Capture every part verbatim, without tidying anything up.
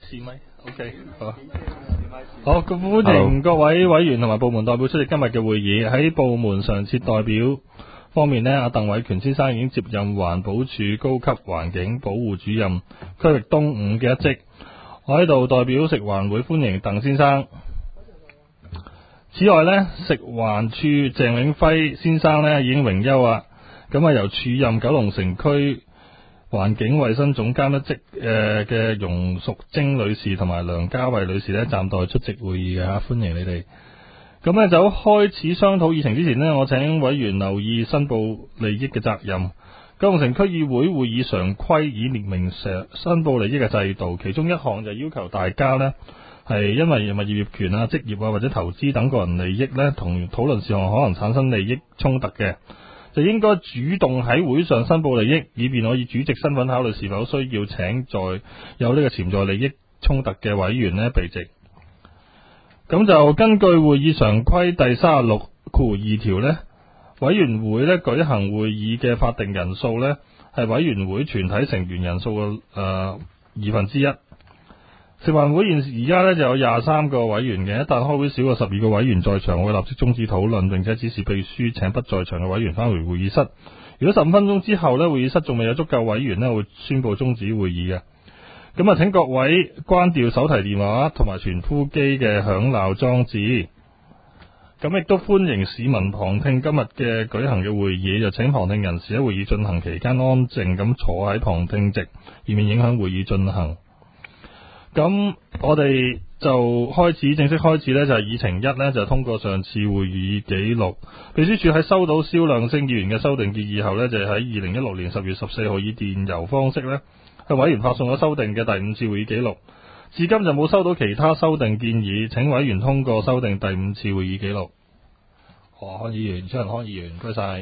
試咪 OK 好。好，咁歡迎各位委員同埋部門代表出席今日嘅會議。喺部門常設代表方面呢，阿鄧偉權先生已經接任環保署高級環境保護主任區域東五嘅一職。我喺度代表食環會歡迎鄧先生。此外呢，食環署鄭永輝先生呢已經榮休啊，咁啊由署任九龍城區環境衛生總監一職誒嘅容淑貞女士同埋梁家慧女士呢暫代出席會議嘅吓，歡迎你哋。咁呢就開始商討議程之前呢，我請委員留意申報利益嘅責任。九龍城區議會會議常規已列明申報利益嘅制度，其中一項就要求大家呢係因為物業業權啊、職業啊或者投資等個人利益呢，同討論事項可能產生利益衝突嘅，就應該主動喺會上申報利益，以便我以主席身份考慮是否需要請在有呢個潛在利益衝突嘅委員呢避席。咁就根據會議常規第三十六括二條呢，委員會呢舉行會議嘅法定人數呢係委員會全體成員人數嘅誒二分之一。食環會現而家呢就有廿三個委員嘅，一旦開會少過十二個委員在場，我會立即終止討論，並且指示秘書請不在場嘅委員返回會議室。如果十五分鐘之後呢，會議室仲未有足夠委員呢，會宣布終止會議嘅。咁啊，請各位關掉手提電話同埋傳呼機嘅響鬧裝置。咁亦都歡迎市民旁聽今日嘅舉行嘅會議，就請旁聽人士喺會議進行期間安靜咁坐喺旁聽席，以免影響會議進行。咁我哋就開始正式開始呢，就係議程一呢，就通過上次會議記錄。秘書處喺收到蕭亮星議員嘅修訂建議後呢，就喺二零一六年十月十四號以電郵方式呢向委員發送咗修訂嘅第五次會議記錄。至今就冇收到其他修訂建議，請委員通過修訂第五次會議記錄。何康議員、張仁康議員，唔該晒。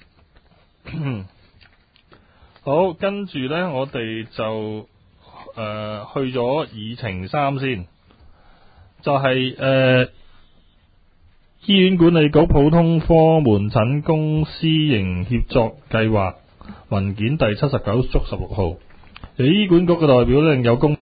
好，跟住呢，我哋就。誒、呃，去咗議程三先，就係、是、誒、呃、醫院管理局普通科門診公私營協作計劃文件第七十九足十六號，由醫管局嘅代表呢有公。